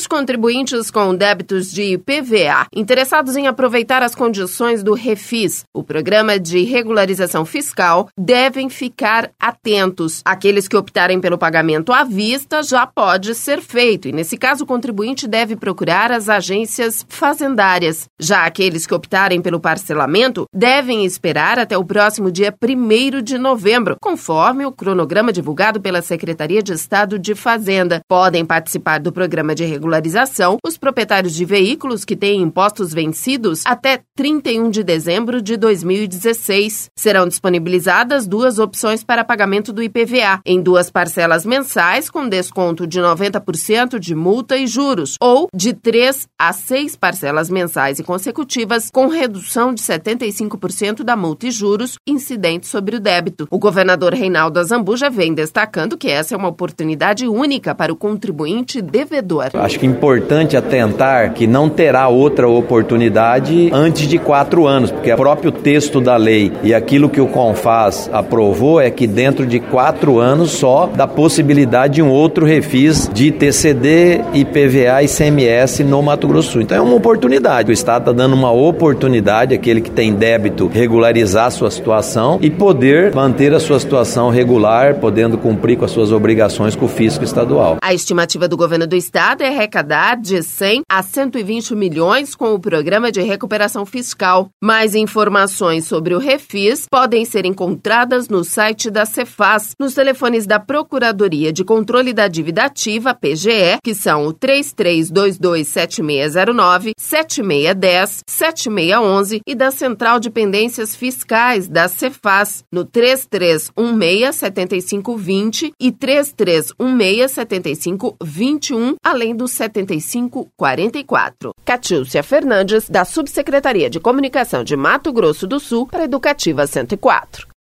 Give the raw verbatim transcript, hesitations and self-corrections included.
Os contribuintes com débitos de I P V A interessados em aproveitar as condições do Refis, o Programa de Regularização Fiscal, devem ficar atentos. Aqueles que optarem pelo pagamento à vista já pode ser feito e, nesse caso, o contribuinte deve procurar as agências fazendárias. Já aqueles que optarem pelo parcelamento devem esperar até o próximo dia primeiro de novembro, conforme o cronograma divulgado pela Secretaria de Estado de Fazenda. Podem participar do programa de regularização os proprietários de veículos que têm impostos vencidos até trinta e um de dezembro de dois mil e dezesseis. Serão disponibilizadas duas opções para pagamento do I P V A, em duas parcelas mensais com desconto de noventa por cento de multa e juros, ou de três a seis parcelas mensais e consecutivas com redução de setenta e cinco por cento da multa e juros incidentes sobre o débito. O governador Reinaldo Azambuja vem destacando que essa é uma oportunidade única para o contribuinte devedor. Acho que é importante atentar que não terá outra oportunidade antes de quatro anos, porque o próprio texto da lei e aquilo que o CONFAZ aprovou é que dentro de quatro anos só dá possibilidade de um outro refis de T C D, I P V A e I C M S no Mato Grosso do Sul. Então é uma oportunidade. O Estado está dando uma oportunidade àquele que tem débito regularizar a sua situação e poder manter a sua situação regular, podendo cumprir com as suas obrigações com o fisco estadual. A estimativa do governo do Estado é arrecadar de cem a cento e vinte milhões com o Programa de Recuperação Fiscal. Mais informações sobre o Refis podem ser encontradas no site da Cefaz, nos telefones da Procuradoria de Controle da Dívida Ativa, P G E, que são o três três dois dois sete seis zero nove, sete seis um zero, sete seis um um e da Central de Pendências Fiscais da Cefaz, no três três um seis sete cinco dois zero e três três um seis sete cinco dois um, além do setenta e cinco quarenta e quatro. Catiúcia Fernandes, da Subsecretaria de Comunicação de Mato Grosso do Sul, para Educativa cento e quatro.